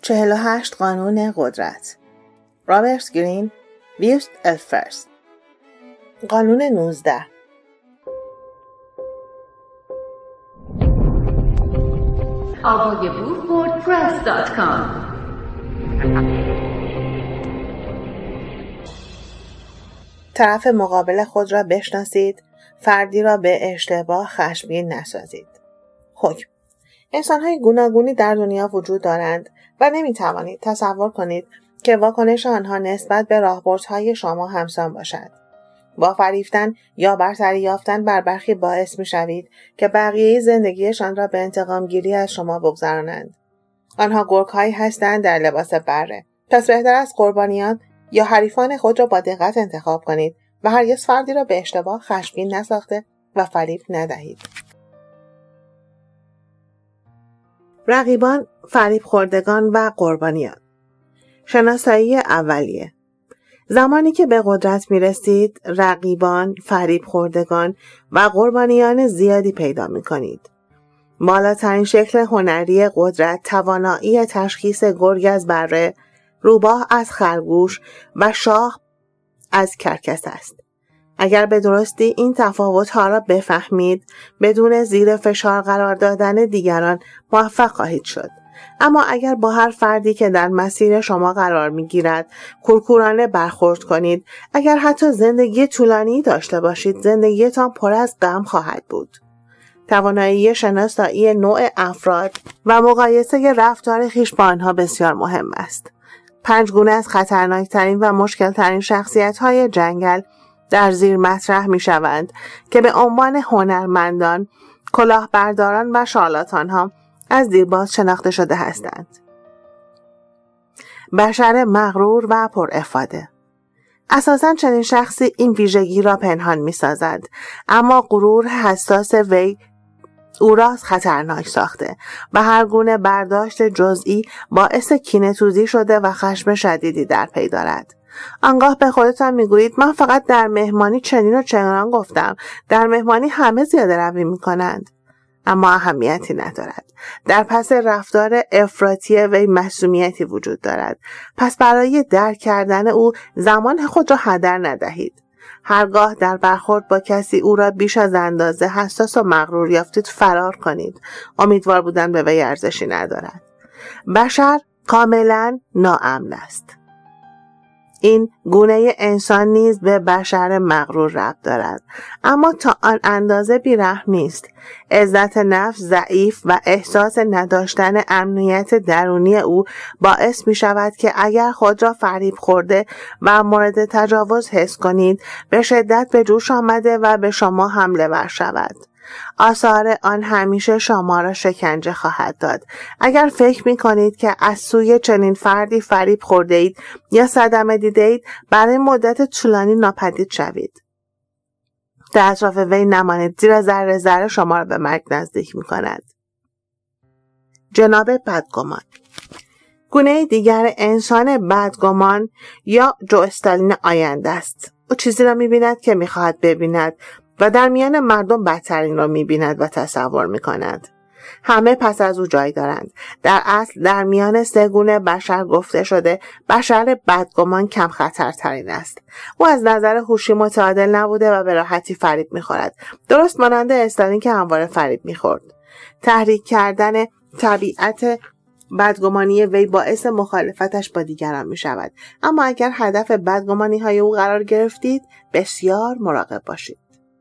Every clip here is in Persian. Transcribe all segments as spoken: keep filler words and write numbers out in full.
چهل و هشت قانون قدرت. رابرت گرین، ویست الفرست. قانون نوزده. آوایبوک وردپرس دات کام. طرف مقابل خود را بشناسید، فردی را به اشتباه خشمگین نسازید. حکم: انسان‌های گوناگونی در دنیا وجود دارند و نمی‌توانید تصور کنید که واکنش آنها نسبت به راهبردهای شما همسان باشد. با فریفتن یا برتری یافتن بر برخی باعث می‌شوید که بقیه زندگیشان را به انتقام گیری از شما بگذرانند. آنها گرگ‌هایی هستند در لباس بره. پس بهتر است قربانیان یا حریفان خود را با دقت انتخاب کنید و هرگز فردی را به اشتباه خشمگین نساخته و فریب ندهید. رقیبان، فریب خوردگان و قربانیان. شناسایی اولیه. زمانی که به قدرت می رسید، رقیبان، فریب خوردگان و قربانیان زیادی پیدا می کنید. بالاترین شکل هنری قدرت توانایی تشخیص گرگ از بره، روباه از خرگوش و شاه از کرکس است. اگر به درستی این تفاوت‌ها را بفهمید، بدون زیر فشار قرار دادن دیگران موفق خواهید شد. اما اگر با هر فردی که در مسیر شما قرار می‌گیرد کورکورانه برخورد کنید، اگر حتی زندگی طولانی داشته باشید، زندگیتان پر از غم خواهد بود. توانایی شناسایی نوع افراد و مقایسه رفتار خویش با آنها بسیار مهم است. پنج گونه از خطرناکترین و مشکلترین شخصیت‌های جنگل در زیر مطرح می شوند که به عنوان هنرمندان، کلاهبرداران و شارلاتان‌ها از دیرباز شناخته شده هستند. بشر مغرور و پرافاده. اساساً چنین شخصی این ویژگی را پنهان می سازد، اما غرور حساس وی او را خطرناک ساخته و هر گونه برداشت جزئی باعث کینه‌توزی شده و خشم شدیدی در پی دارد. آنگاه به خودتان میگویید من فقط در مهمانی چنین و چنان گفتم، در مهمانی همه زیاده روی میکنند. اما اهمیتی ندارد. در پس رفتار افراطی وی معصومیتی وجود دارد. پس برای درک کردن او زمان خود را هدر ندهید. هرگاه در برخورد با کسی او را بیش از اندازه حساس و مغرور یافتید، فرار کنید. امیدوار بودن به وی ارزشی ندارد. بشر کاملا ناامن است. این گونه انسان نیز به بشر مغرور ربط دارد، اما تا آن اندازه بی‌رحم نیست. عزت نفس ضعیف و احساس نداشتن امنیت درونی او باعث می شود که اگر خود را فریب خورده و مورد تجاوز حس کنید، به شدت به جوش آمده و به شما حمله ور شود. آثار آن همیشه شما را شکنجه خواهد داد. اگر فکر می کنید که از سوی چنین فردی فریب خورده اید یا صدمه دیده اید، برای مدت طولانی ناپدید شوید. در اطراف وی نمانید، زیرا ذره ذره شما را به مرگ نزدیک می کند. جناب بدگمان. گونه دیگر انسان بدگمان یا جو استالین آینده است. او چیزی را می بیند که می خواهد ببیند و در میان مردم بدترین را می‌بیند و تصور می‌کند. همه پس از او جای دارند. در اصل در میان سه گونه بشر گفته شده بشر بدگمان کم خطرترین است. او از نظر هوشی متعادل نبوده و به راحتی فریب می‌خورد. درست مانند استالین که همواره فریب می‌خورد. تحریک کردن طبیعت بدگمانی وی باعث مخالفتش با دیگران می‌شود. اما اگر هدف بدگمانی‌های او قرار گرفتید، بسیار مراقب باشید.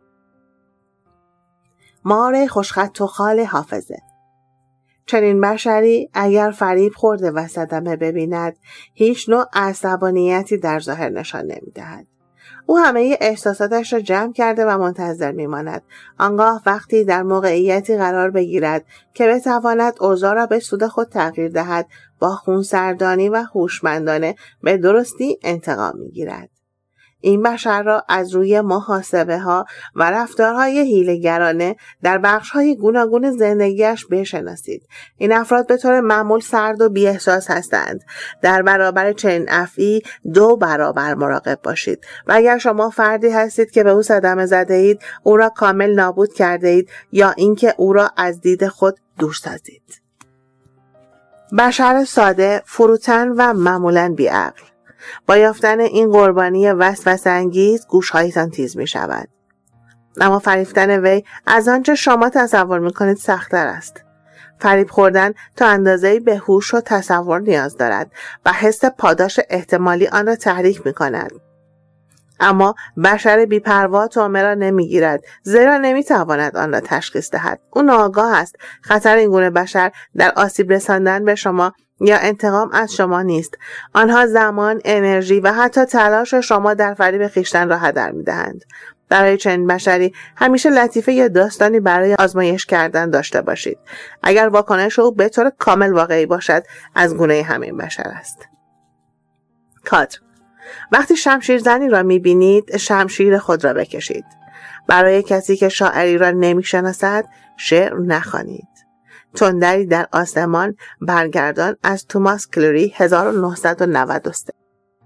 مار خوشخط و خال حافظه. چنین بشری اگر فریب خورده و صدمه ببیند، هیچ نوع عصبانیتی در ظاهر نشان نمی‌دهد. او همه احساساتش را جمع کرده و منتظر می‌ماند. آنگاه وقتی در موقعیتی قرار بگیرد که بتواند اوضاع را به سود خود تغییر دهد، با خونسردانی و هوشمندانه به درستی انتقام می‌گیرد. این بشر را از روی محاسبه ها و رفتارهای حیله‌گرانه در بخش های گوناگون زندگیش بشناسید. این افراد به طور معمول سرد و بی‌احساس هستند. در برابر چنین افعی دو برابر مراقب باشید و اگر شما فردی هستید که به او صدمه زده اید، او را کامل نابود کرده اید یا اینکه او را از دید خود دور سازید. بشر ساده، فروتن و معمولاً بی‌عقل. با یافتن این قربانی وسوسه انگیز گوش‌هایتان تیز می شود. اما فریفتن وی از آنچه شما تصور می کنید سخت‌تر است. فریب خوردن تا اندازه‌ای به هوش و تصور نیاز دارد و حس پاداش احتمالی آن را تحریک می کند. اما بشر بی‌پروا طعمه را نمی‌گیرد، زیرا نمی‌تواند آن را تشخیص دهد. او ناآگاه است. خطر این گونه بشر در آسیب رساندن به شما یا انتقام از شما نیست. آنها زمان، انرژی و حتی تلاش شما در فریب خویشتن را هدر می‌دهند. برای چنین بشری همیشه لطیفه یا داستانی برای آزمایش کردن داشته باشید. اگر واکنش او به طور کامل واقعی باشد، از گونه همین بشر است. کادر: وقتی شمشیر زنی را می‌بینید، شمشیر خود را بکشید. برای کسی که شاعری را نمی‌شناسد، شعر نخوانید. تندری در آسمان برگردان از توماس کلری هزار و نهصد و نود و سه.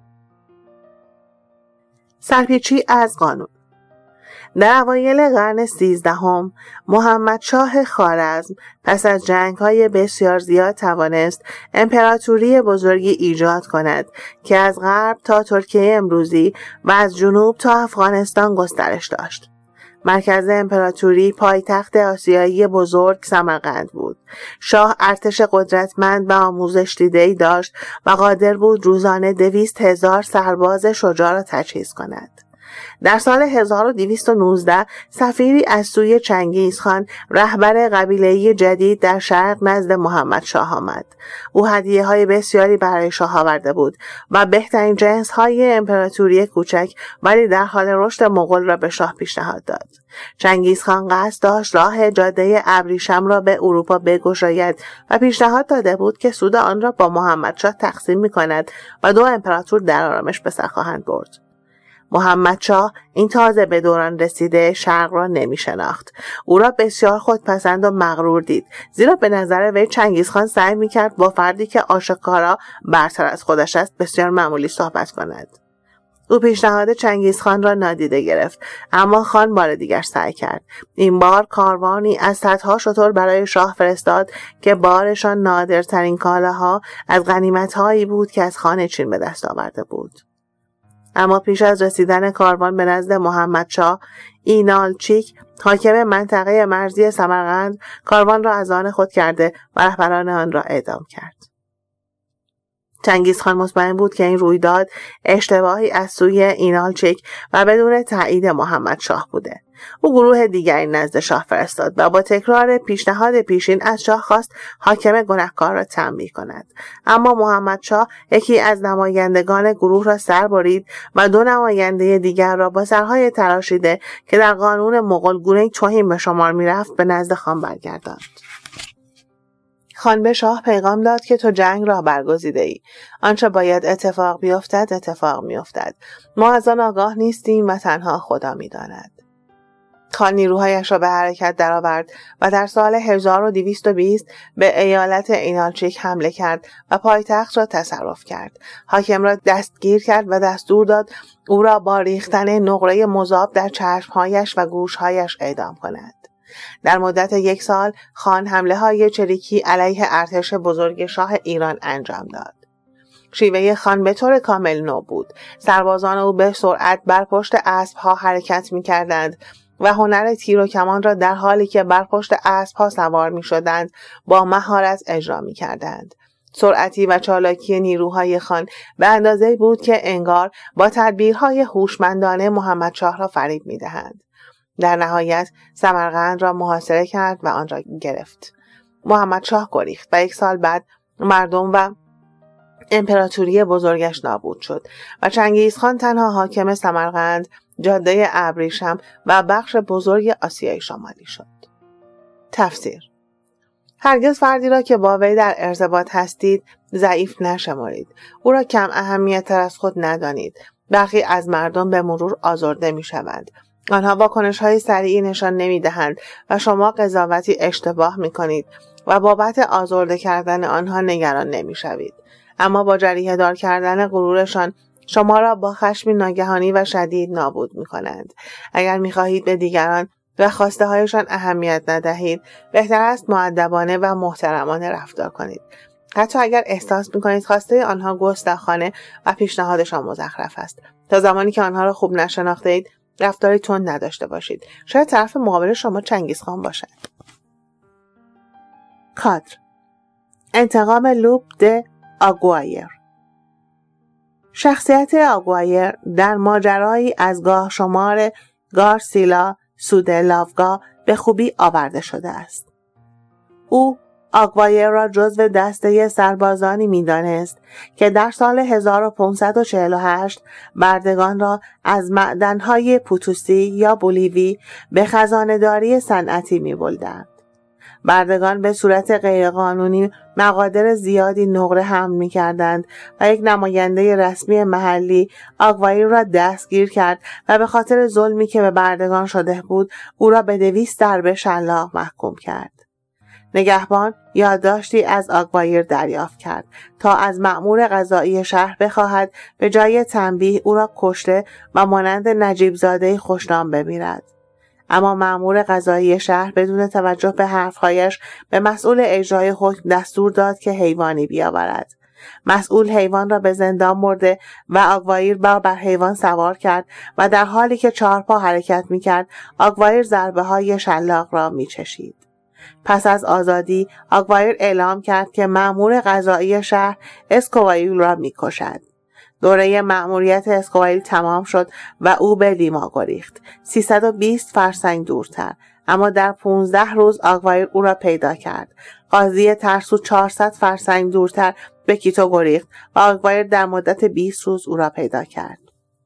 سرپیچی از قانون. در اوایل قرن سیزدهم محمد شاه خوارزم پس از جنگ‌های بسیار زیاد توانست امپراتوری بزرگی ایجاد کند که از غرب تا ترکیه امروزی و از جنوب تا افغانستان گسترش داشت. مرکز امپراتوری پایتخت آسیایی بزرگ سمرقند بود. شاه ارتش قدرتمند و آموزش دیده‌ای داشت و قادر بود روزانه دویست هزار سرباز شجاع را تجهیز کند. در سال هزار و دویست و نوزده سفیری از سوی چنگیزخان رهبر قبیله‌ای جدید در شرق نزد محمد شاه آمد. او هدیه‌های بسیاری برای شاه آورده بود و بهترین جنس‌های امپراتوری کوچک ولی در حال رشد مغول را به شاه پیشنهاد داد. چنگیزخان قصد داشت راه جاده ابریشم را به اروپا بگشاید و پیشنهاد داده بود که سود آن را با محمد شاه تقسیم می‌کند و دو امپراتور در آرامش به سر خواهند برد. محمد شاه این تازه به دوران رسیده شرق را نمی شناخت. او را بسیار خودپسند و مغرور دید، زیرا به نظر وی چنگیزخان سعی می کرد با فردی که آشکارا برتر از خودش است بسیار معمولی صحبت کند. او پیشنهاد چنگیزخان را نادیده گرفت، اما خان بار دیگر سعی کرد. این بار کاروانی از صدها شتر برای شاه فرستاد که بارشان نادرترین کالاها از غنیمت‌هایی بود که از خان چین به دست آورده بود. اما پیش از رسیدن کاروان به نزد محمد شاه، اینالچیک حاکم منطقه مرزی سمرقند کاروان را از آن خود کرده و رهبران آن را اعدام کرد. چنگیزخان مطمئن بود که این رویداد اشتباهی از سوی اینالچیک و بدون تایید محمد شاه بوده. او گروه دیگری نزد شاه فرستاد و با تکرار پیشنهاد پیشین از شاه خواست حاکم گنهکار را تنبیه کند. اما محمد شاه یکی از نمایندگان گروه را سر برید و دو نماینده دیگر را با سرهای تراشیده که در قانون مغول گونه توهین به شمار می‌رفت به نزد خان برگرداند. خان به شاه پیغام داد که تو جنگ را برگزیده ای. آنچه باید اتفاق بیفتد اتفاق میافتد. ما از آن آگاه نیستیم و تنها خدا می‌داند. خان نیروهایش را به حرکت درآورد و در سال هزار و دویست و بیست به ایالت اینالچیک حمله کرد و پایتخت را تصرف کرد. حاکم را دستگیر کرد و دستور داد او را با ریختن نقره مذاب در چشمهایش و گوشهایش اعدام کند. در مدت یک سال خان حمله های چریکی علیه ارتش بزرگ شاه ایران انجام داد. شیوه خان به طور کامل نو بود. سربازان او به سرعت بر پشت اسب‌ها حرکت می‌کردند و هنر تیر و کمان را در حالی که بر پشت اسب‌ها سوار می‌شدند با مهارت اجرا می‌کردند. سرعتی و چالاکی نیروهای خان به اندازه‌ای بود که انگار با تدبیرهای هوشمندانه محمد شاه را فریب می‌دهند. در نهایت سمرقند را محاصره کرد و آن را گرفت. محمد شاه گریخت و یک سال بعد مردم و امپراتوری بزرگش نابود شد و چنگیزخان تنها حاکم سمرقند، جاده ابریشم و بخش بزرگ آسیای شمالی شد. تفسیر: هرگز فردی را که با وی در ارتباط هستید ضعیف نشمارید. او را کم اهمیت تر از خود ندانید. برخی از مردم به مرور آزرده می شوند. آنها واکنش های سریعی نشان نمی دهند و شما قضاوتی اشتباه می کنید و بابت آزرده کردن آنها نگران نمی شوید. اما با جریحه دار کردن غرورشان شما را با خشمی ناگهانی و شدید نابود می کنند. اگر می خواهید به دیگران و خواسته هایشان اهمیت ندهید، بهتر است مؤدبانه و محترمانه رفتار کنید. حتی اگر احساس میکنید خواسته آنها گستاخانه و پیشنهادشان مزخرف است. تا زمانی که آنها را خوب نشناخته اید رفتاری تند نداشته باشید. شاید طرف مقابل شما چنگیزخان باشد. کادر انتقام لوپ د آگوایر. شخصیت آگوایر در ماجرایی از گاه شمار گارسیلا سودلاوگا به خوبی آورده شده است. او آگوایر را جزو دسته سربازانی می‌دانست که در سال هزار و پانصد و چهل و هشت بردگان را از معدن‌های پوتوسی یا بولیوی به خزانه‌داری صنعتی می‌بردند. بردگان به صورت غیرقانونی مقادر زیادی نقره حمل می‌کردند و یک نماینده رسمی محلی آگوایر را دستگیر کرد و به خاطر ظلمی که به بردگان شده بود او را به دویست ضربه شلاق محکوم کرد. نگهبان یادداشتی از آگوایر دریافت کرد تا از مأمور قضایی شهر بخواهد به جای تنبیه او را کشته و مانند نجیب زاده خوشنام بمیرد. اما مأمور قضایی شهر بدون توجه به حرفهایش به مسئول اجرای حکم دستور داد که حیوانی بیاورد. مسئول حیوان را به زندان برده و آگوایر را بر حیوان سوار کرد و در حالی که چهارپا حرکت می‌کرد آگوایر ضربه های شلاق را می‌چشید. پس از آزادی آگوایر اعلام کرد که مأمور قضایی شهر اسکوایل را می‌کشد. دوره مأموریت اسکوایل تمام شد و او به لیما گریخت، سیصد و بیست فرسنگ دورتر، اما در پانزده روز آگوایر او را پیدا کرد. قاضی ترسو چهارصد فرسنگ دورتر به کیتو گریخت و آگوایر در مدت بیست روز او را پیدا کرد.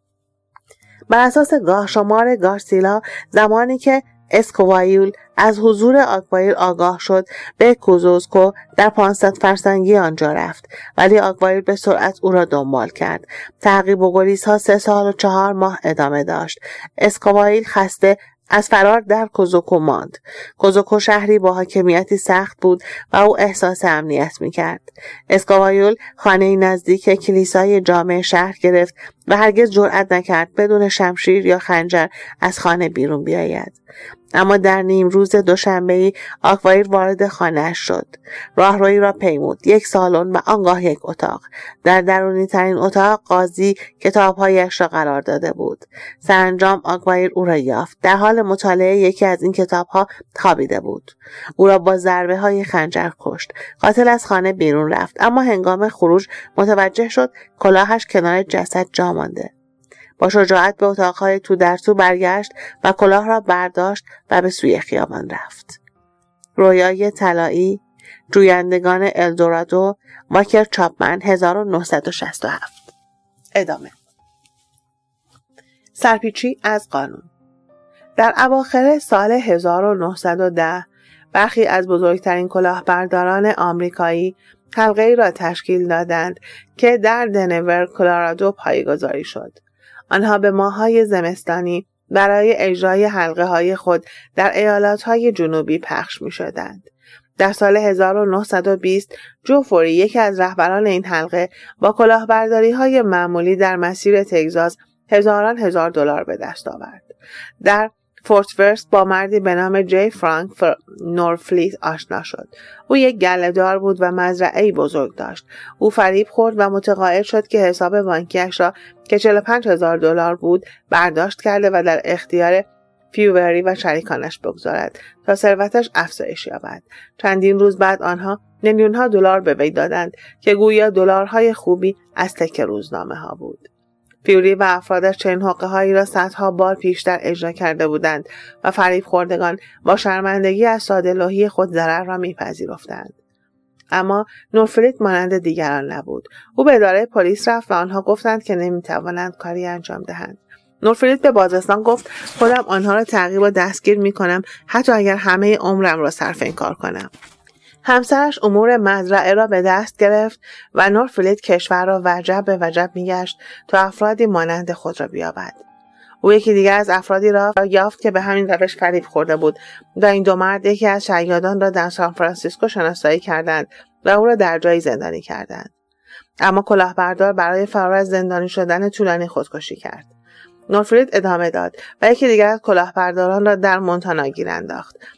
بر اساس گاه شمار گارسیلا زمانی که اسکوایل از حضور آگوایر آگاه شد به کوزوسکو در پانصد فرسنگی آنجا رفت، ولی آگوایر به سرعت او را دنبال کرد. تعقیب و گریزها سه سال و چهار ماه ادامه داشت. اسکوایل خسته از فرار در کوزوکو ماند. کوزوکو شهری با حاکمیتی سخت بود و او احساس امنیت می‌کرد. اسکوایل خانه‌ای نزدیک کلیسای جامع شهر گرفت و هرگز جرأت نکرد بدون شمشیر یا خنجر از خانه بیرون بیاید. اما در نیم روز دوشنبه‌ای آگوایر وارد خانه‌اش شد. راهروی را پیمود، یک سالن و آنگاه یک اتاق. در درونی ترین اتاق قاضی کتاب‌هایش را قرار داده بود. سرانجام آگوایر او را یافت. در حال مطالعه یکی از این کتاب‌ها خوابیده بود. او را با ضربه‌های خنجر کشت. قاتل از خانه بیرون رفت، اما هنگام خروج متوجه شد کلاهش کنار جسد جا مانده. با شجاعت به اتاقهای تو در تو برگشت و کلاه را برداشت و به سوی خیابان رفت. رویای طلایی، جویندگان الدورادو، واکر چاپمن، هزار و نهصد و شصت و هفت. ادامه. سرپیچی از قانون. در اواخر سال هزار و نهصد و ده برخی از بزرگترین کلاهبرداران آمریکایی حلقه‌ای را تشکیل دادند که در دنور، کلرادو پایه‌گذاری شد. آنها به ماه‌های زمستانی برای اجرای حلقه‌های خود در ایالات‌های جنوبی پخش می‌شدند. در سال هزار و نهصد و بیست جو فوری، یکی از رهبران این حلقه، با کلاهبرداری‌های معمولی در مسیر تگزاس هزاران هزار دلار به دست آورد. در فورت ورث با مردی به نام جی فرانک نورفلیت آشنا شد. او یک گله‌دار بود و مزرعه‌ای بزرگ داشت. او فریب خورد و متقاعد شد که حساب بانکیش را که چهل و پنج هزار دلار بود برداشت کرده و در اختیار فیوری و شریکانش بگذارد تا ثروتش افزایش یابد. چندین روز بعد آنها میلیون‌ها دلار به وی دادند که گویا دلارهای خوبی از تک روزنامه‌ها بود. فیوری و افرادش چنین حقه‌هایی را صدها بار پیشتر اجرا کرده بودند و فریب خوردگان با شرمندگی از ساده‌لوحی خود ضرر را می‌پذیرفتند. اما نورفلیت مانند دیگران نبود. او به اداره پلیس رفت و آنها گفتند که نمی‌توانند کاری انجام دهند. نورفلیت به بازرسان گفت خودم آنها را تعقیب و دستگیر می‌کنم، حتی اگر همه عمرم را صرف این کار کنم. همسرش امور مزرعه را به دست گرفت و نورفلیت کشور را وجب به وجب می‌گشت تا افرادی مانند خود را بیابد. او یکی دیگر از افرادی را یافت که به همین روش فریب خورده بود و این دو مرد یکی از شیادان را در سان فرانسیسکو شناسایی کردند و او را در جایی زندانی کردند. اما کلاهبردار برای فرار از زندانی شدن طولانی خودکشی کرد. نورفلیت ادامه داد و یکی دیگر از کلاهبرداران را در مونتانا گیر انداخت.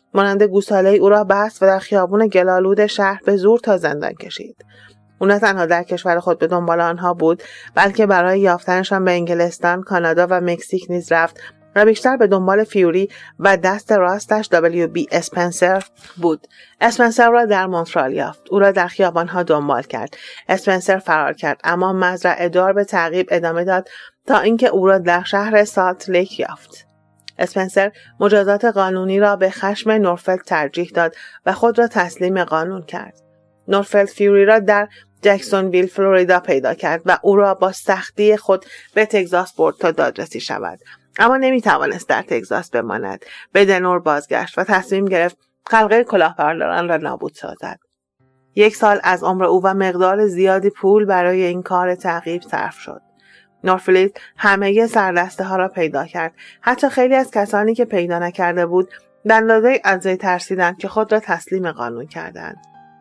مانند گوساله او را بست و در خیابون گلالود شهر به زور تا زندان کشید. او نه تنها در کشور خود به دنبال آنها بود، بلکه برای یافتنشان به انگلستان، کانادا و مکزیک نیز رفت و بیشتر به دنبال فیوری و دست راستش دبلیو بی اسپنسر بود. اسپنسر را در مونترال یافت. او را در خیابانها دنبال کرد. اسپنسر فرار کرد، اما مزرعه دار به تعقیب ادامه داد تا اینکه او را در شهر سالت لیک یافت. اسپنسر مجازات قانونی را به خشم نورفلد ترجیح داد و خود را تسلیم قانون کرد. نورفلد فیوری را در جکسونویل فلوریدا پیدا کرد و او را با سختی خود به تگزاس برد تا دادرسی شود. اما نمی توانست در تگزاس بماند. به دنور بازگشت و تصمیم گرفت حلقه کلاهبرداران را نابود سازد. یک سال از عمر او و مقدار زیادی پول برای این کار تعقیب صرف شد. نورفلد همه سردسته ها را پیدا کرد. حتی خیلی از کسانی که پیدا نکرده بود به اندازه از وی ترسیدند که خود را تسلیم قانون کردند.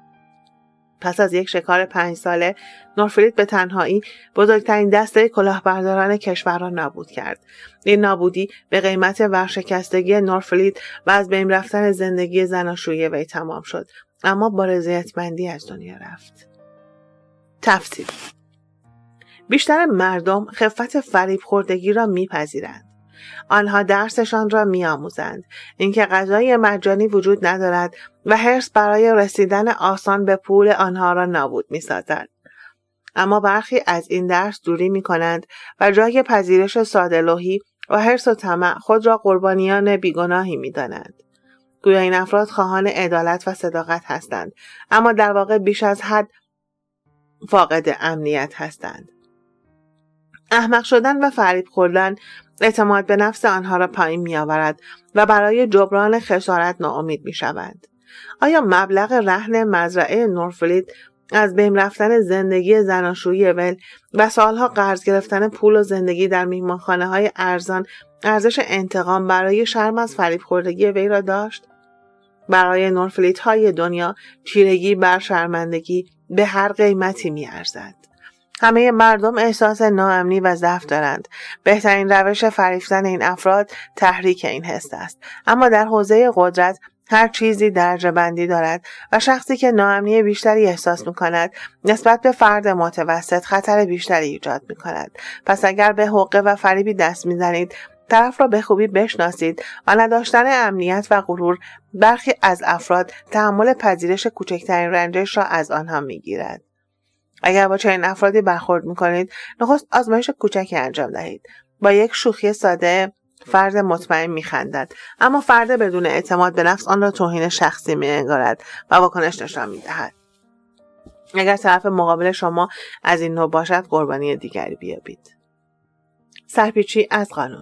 پس از یک شکار پنج ساله، نورفلد به تنهایی بزرگترین دسته کلاهبرداران کشور را نابود کرد. این نابودی به قیمت ورشکستگی نورفلد و از بین رفتن زندگی زناشویی وی تمام شد، اما با رضایتمندی از دنیا رفت. تفسیر: بیشتر مردم خفت فریب خوردگی را میپذیرند. آنها درسشان را میآموزند، اینکه غذای مجانی وجود ندارد و حرص برای رسیدن آسان به پول آنها را نابود می‌سازد. اما برخی از این درس دوری می‌کنند و جای پذیرش ساده‌لوحی و حرص و طمع خود را قربانیان بیگناهی می‌دانند. گویا این افراد خواهان عدالت و صداقت هستند، اما در واقع بیش از حد فاقد امنیت هستند. احمق شدن و فریب خوردن اعتماد به نفس آنها را پایین می آورد و برای جبران خسارت ناامید می شوند. آیا مبلغ رهن مزرعه نورفلد، از بین رفتن زندگی زناشویی ول و سالها قرض گرفتن پول و زندگی در میهمانخانه های ارزان ارزش انتقام برای شرم از فریب خوردگی وی را داشت؟ برای نورفلد های دنیا چیرگی بر شرمندگی به هر قیمتی می ارزد. همه مردم احساس ناامنی و ضعف دارند. بهترین روش فریفتن این افراد تحریک این حس است. اما در حوزه قدرت هر چیزی درجه بندی دارد و شخصی که ناامنی بیشتری احساس می کند نسبت به فرد متوسط خطر بیشتری ایجاد می کند. پس اگر به حقه و فریبی دست می زنید، طرف را به خوبی بشناسید و نداشتن امنیت و غرور برخی از افراد تحمل پذیرش کوچکترین رنجش را از آنها می گیرد. اگر با چنین افرادی برخورد می‌کنید، نخست آزمایش کوچکی انجام دهید. با یک شوخی ساده فرد مطمئن می‌خندد، اما فرد بدون اعتماد به نفس آن را توهین شخصی می‌انگارد و واکنش نشان می‌دهد. اگر طرف مقابل شما از این نوع باشد، قربانی دیگری بیابید. سرپیچی از قانون.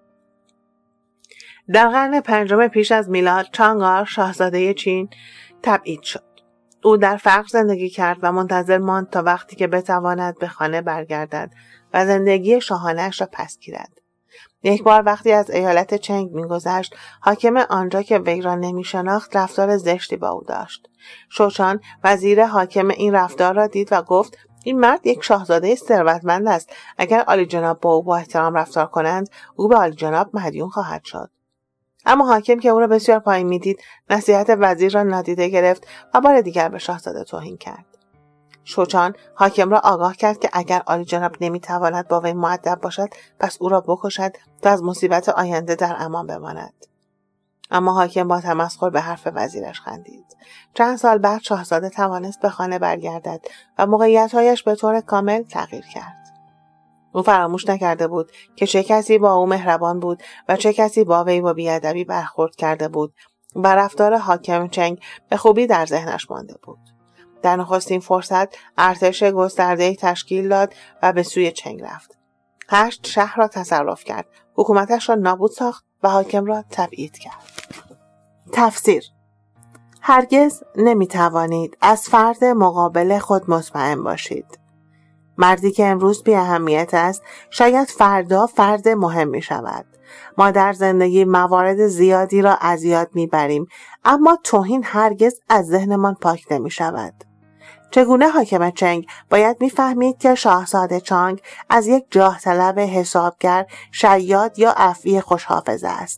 در قرن پنجم پیش از میلاد، چانگار شاهزاده چین تبعید شد. او در فقر زندگی کرد و منتظر ماند تا وقتی که بتواند به خانه برگردد و زندگی شاهانه‌اش را پس گیرد. یک بار وقتی از ایالت چنگ می‌گذشت، حاکم آنجا که وی را نمی‌شناخت رفتار زشتی با او داشت. شوچان وزیر حاکم این رفتار را دید و گفت: این مرد یک شاهزاده ثروتمند است. اگر عالی جناب با او با احترام رفتار کنند، او به عالی جناب مدیون خواهد شد. اما حاکم که او را بسیار پایین می‌دید، نصیحت وزیر را نادیده گرفت و بار دیگر به شاهزاده توهین کرد. شوچان حاکم را آگاه کرد که اگر عالی جناب نمی‌تواند با وی مؤدب باشد، پس او را بکشد تا از مصیبت آینده در امان بماند. اما حاکم با تمسخر به حرف وزیرش خندید. چند سال بعد شاهزاده توانست به خانه برگردد و موقعیت‌هایش به طور کامل تغییر کرد. او فراموش نکرده بود که چه کسی با او مهربان بود و چه کسی با وی با بی‌ادبی برخورد کرده بود و رفتار حاکم چنگ به خوبی در ذهنش مانده بود. در نخستین فرصت ارتش گسترده‌ای تشکیل داد و به سوی چنگ رفت. هشت شهر را تصرف کرد، حکومتش را نابود ساخت و حاکم را تبعید کرد. تفسیر: هرگز نمی‌توانید از فرد مقابل خود مطمئن باشید. مردی که امروز بی اهمیت است، شاید فردا فرد مهم می شود. ما در زندگی موارد زیادی را از یاد می بریم، اما توهین هرگز از ذهنمان پاک نمی شود. چگونه حاکم چنگ باید می فهمید که شاهزاده چانگ از یک جاه طلب حسابگر، شیاد یا عفوی خوشحافظه است؟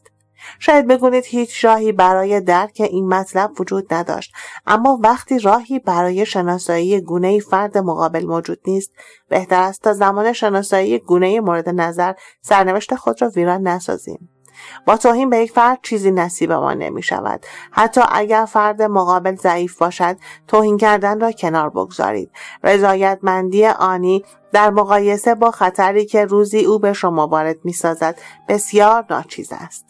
شاید بگویید هیچ راهی برای درک این مطلب وجود نداشت، اما وقتی راهی برای شناسایی گونه‌ای فرد مقابل موجود نیست، بهتر است تا زمان شناسایی گونه مورد نظر سرنوشت خود را ویران نسازیم. با توهین به یک فرد چیزی نصیب ما نمی شود. حتی اگر فرد مقابل ضعیف باشد، توهین کردن را کنار بگذارید. رضایتمندی آنی در مقایسه با خطری که روزی او به شما وارد می سازد بسیار ناچیز است.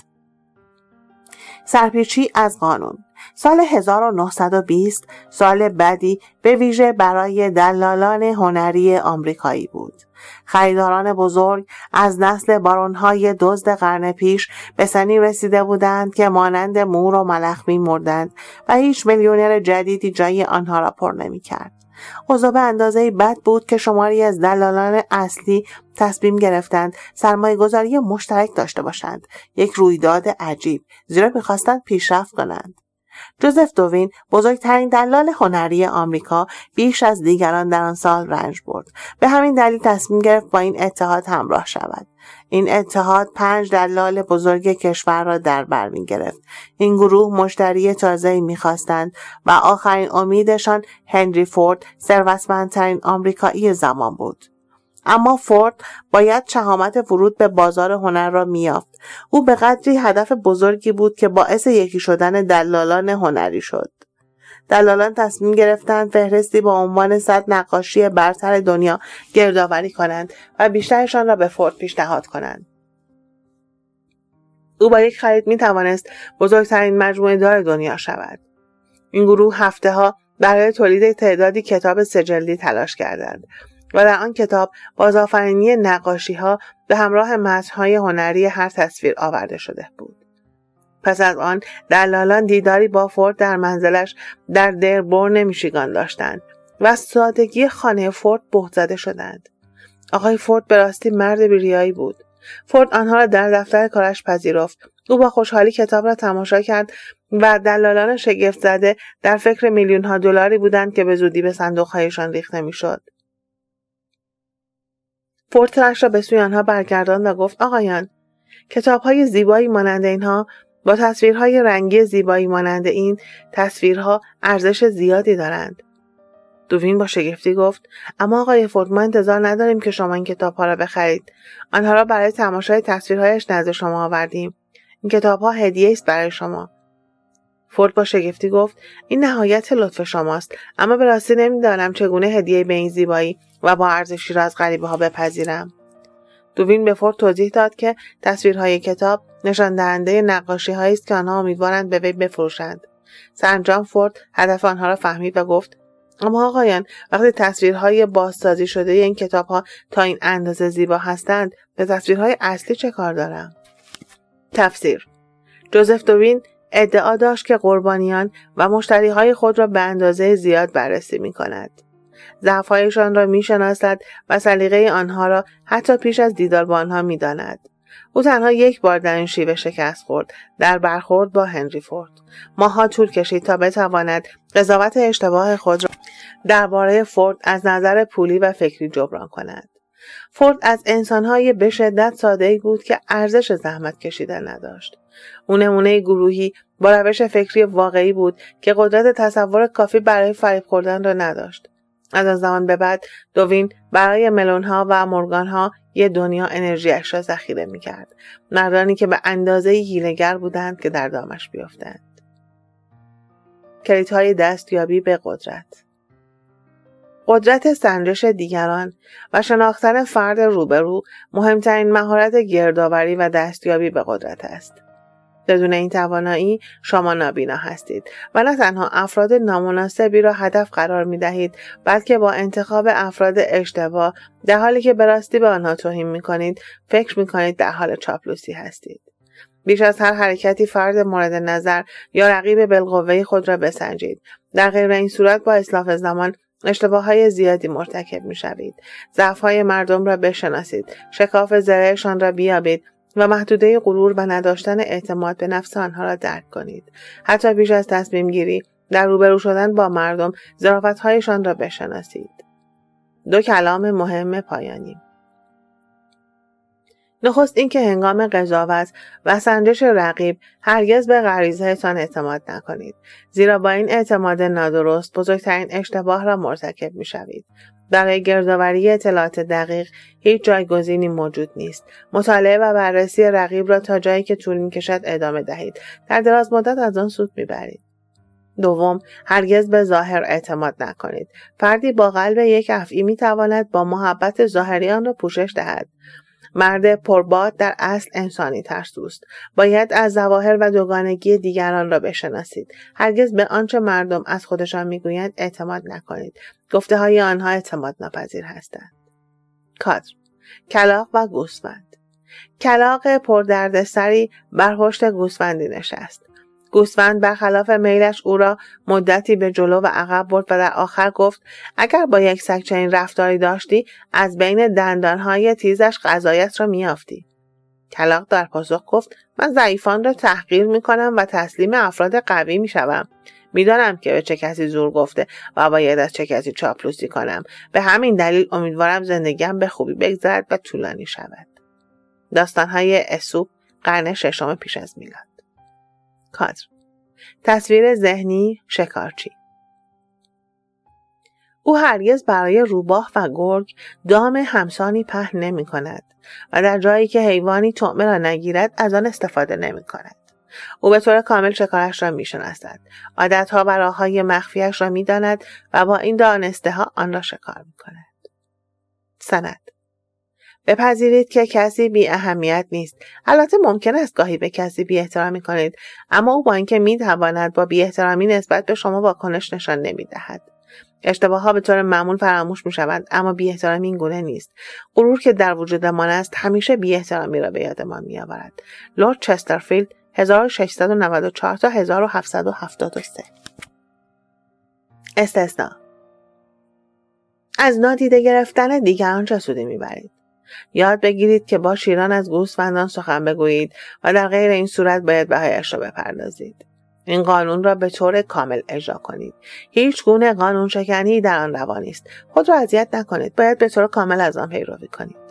سرپیچی از قانون. سال هزار و نهصد و بیست سال بدی به ویژه برای دلالان هنری آمریکایی بود. خریداران بزرگ از نسل بارونهای دزد قرن پیش به سنی رسیده بودند که مانند مور و ملخ می‌مردند و هیچ میلیونر جدیدی جای آنها را پر نمی‌کرد. اوضاع به اندازه‌ای بد بود که شماری از دلالان اصلی تصمیم گرفتند سرمایه‌گذاری مشترک داشته باشند، یک رویداد عجیب، زیرا می‌خواستند پیشرفت کنند. جوزف دوین، بزرگترین دلال هنری آمریکا، بیش از دیگران در آن سال رنج برد. به همین دلیل تصمیم گرفت با این اتحاد همراه شود. این اتحاد پنج دلال بزرگ کشور را در بر می‌گرفت. این گروه مشتری تازه‌ای می‌خواستند و آخرین امیدشان هنری فورد، ثروتمندترین آمریکایی زمان بود. اما فورد باید شهامت ورود به بازار هنر را می‌یافت. او به قدری هدف بزرگی بود که باعث یکی شدن دلالان هنری شد. دلالان تصمیم گرفتند فهرستی با عنوان صد نقاشی برتر دنیا گردآوری کنند و بیشترشان را به فورد پیشنهاد کنند. او با یک خرید می توانست بزرگترین مجموعه دار دنیا شود. این گروه هفته ها برای تولید تعدادی کتاب سه‌جلدی تلاش کردند و در آن کتاب بازآفرینی نقاشی‌ها به همراه متن‌های هنری هر تصویر آورده شده بود. پس از آن دلالان دیداری با فورد در منزلش در دربورن میشیگان داشتند و از سادگی خانه فورد بهت شدند. آقای فورد به راستی مرد بی‌ریایی بود. فورد آنها را در دفتر کارش پذیرفت. او با خوشحالی کتاب را تماشا کرد و دلالان شگفت زده در فکر میلیون ها دلاری بودند که به زودی به صندوق‌هایشان ریخته میشد. فورد سرش را به سوی آنها برگرداند و گفت: آقایان، کتاب‌های زیبایی مانند اینها با تصویرهای رنگی زیبایی مانند این تصویرها ارزش زیادی دارند. دوین با شگفتی گفت: اما آقای فورد، ما انتظار نداریم که شما این کتاب‌ها را بخرید. آنها را برای تماشای تصویرهایش نزد شما آوردیم. این کتاب‌ها هدیه است برای شما. فورد با شگفتی گفت: این نهایت لطف شماست، اما به راستی نمی‌دانم چگونه هدیه به این زیبایی و با ارزشی را از غریبه‌ها بپذیرم. دوین به فورد توضیح داد که تصویرهای کتاب نشان دهنده نقاشی‌هایی است که آنها امیدوارند به وی بفروشند. سرانجام فورد هدف آنها را فهمید و گفت: اما آقایان، وقتی تصویرهای بازسازی شده این کتاب‌ها تا این اندازه زیبا هستند، به تصویرهای اصلی چه کار دارم؟ تفسیر: جوزف دوین ادعا داشت که قربانیان و مشتریهای خود را به اندازه زیاد بررسی می‌کند. ضعف‌هایشان را می‌شناسد و سلیقه آنها را حتی پیش از دیدار با آنها می‌داند. او تنها یک بار در این شیوه شکست خورد، در برخورد با هنری فورد. ماه‌ها طول کشید تا بتواند قضاوت اشتباه خود را درباره فورد از نظر پولی و فکری جبران کند. فورد از انسان‌های به شدت ساده‌ای بود که ارزش زحمت کشیدن نداشت. او نمونه گروهی با روش فکری واقعی بود که قدرت تصور کافی برای فریب خوردن را نداشت. از آن زمان به بعد دوین برای ملون‌ها و مورگان‌ها یه دنیا انرژیش را ذخیره می‌کرد. مردانی که به اندازه حیله‌گر بودند که در دامش بیفتند. کلیدهای دستیابی به قدرت. قدرت سنجش دیگران و شناختن فرد روبرو مهمترین مهارت گردآوری و دستیابی به قدرت است. بدون این توانایی شما نابینا هستید و نه تنها افراد نامناسبی را هدف قرار می دهید، بلکه با انتخاب افراد اشتباه در حالی که به راستی به آنها توهین می کنید فکر می کنید در حال چاپلوسی هستید. بیش از هر حرکتی فرد مورد نظر یا رقیب بالقوه خود را بسنجید. در غیر این صورت با اسلاف زمان اشتباه‌های زیادی مرتکب می‌شوید. ضعف‌های مردم را بشناسید، شکاف زرهشان را بیابید و محدوده غرور و نداشتن اعتماد به نفس آنها را درک کنید. حتی پیش از تصمیم گیری در روبرو شدن با مردم ظرافت‌هایشان را بشناسید. دو کلام مهم پایانی. نخست اینکه هنگام قضاوت و سنجش رقیب هرگز به غریزهتان اعتماد نکنید، زیرا با این اعتماد نادرست بزرگترین اشتباه را مرتکب می‌شوید. برای گردآوری اطلاعات دقیق هیچ جایگزینی موجود نیست. مطالعه و بررسی رقیب را تا جایی که طول می‌کشد ادامه دهید. در دراز مدت از آن سود می‌برید. دوم، هرگز به ظاهر اعتماد نکنید. فردی با قلب یک افعی می‌تواند با محبت ظاهری آن را پوشش دهد. مرد پرباد در اصل انسانی ترسوست. باید از ظواهر و دوگانگی دیگران را بشناسید. هرگز به آنچه مردم از خودشان میگویند اعتماد نکنید. گفته های آنها اعتماد ناپذیر هستند. کادر، کلاغ و گوسفند. کلاغ پردردسری بر پشت گوسفندی نشست. گوسفند برخلاف میلش او را مدتی به جلو و عقب برد و در آخر گفت اگر با یک سگ چنین رفتاری داشتی از بین دندانهای تیزش غذایت را میافتی. کلاغ در پاسخ گفت من ضعیفان را تحقیر میکنم و تسلیم افراد قوی میشوم. میدانم که به چه کسی زور گفته و باید از چه کسی چاپلوسی کنم. به همین دلیل امیدوارم زندگیم به خوبی بگذرد و طولانی شود. داستانهای اسوپ، قرن ششم پیش از میلاد. کادر، تصویر ذهنی شکارچی. او هرگز برای روباه و گرگ دام همسانی پهن نمی کند و در جایی که حیوانی طعمه را نگیرد از آن استفاده نمی کند. او به طور کامل شکارش را می شناسد. عادتها و راههای مخفیش را می داند و با این دانسته ها آن را شکار می کند. سند، بپذیرید که کسی بی اهمیت نیست. البته ممکن است گاهی به کسی بی احترامی کنید، اما او با اینکه می تواند با بی احترامی نسبت به شما واکنش نشان نمی دهد. اشتباه ها به طور معمول فراموش می شوند، اما بی احترامی این گونه نیست. غرور که در وجودمان است همیشه بی احترامی را به یادمان می آورد. لورد چسترفیلد هزار و ششصد و نود و چهار تا هزار و هفتصد و هفتاد و سه. استثناء: از نادیده گرفتن دیگران چه سودی می برید؟ یاد بگیرید که با شیران از گوسفندان سخن بگویید و در غیر این صورت باید بهایش را بپردازید. این قانون را به طور کامل اجرا کنید. هیچ گونه قانون شکنی در آن روا نیست. خود را اذیت نکنید. باید به طور کامل از آن پیروی کنید.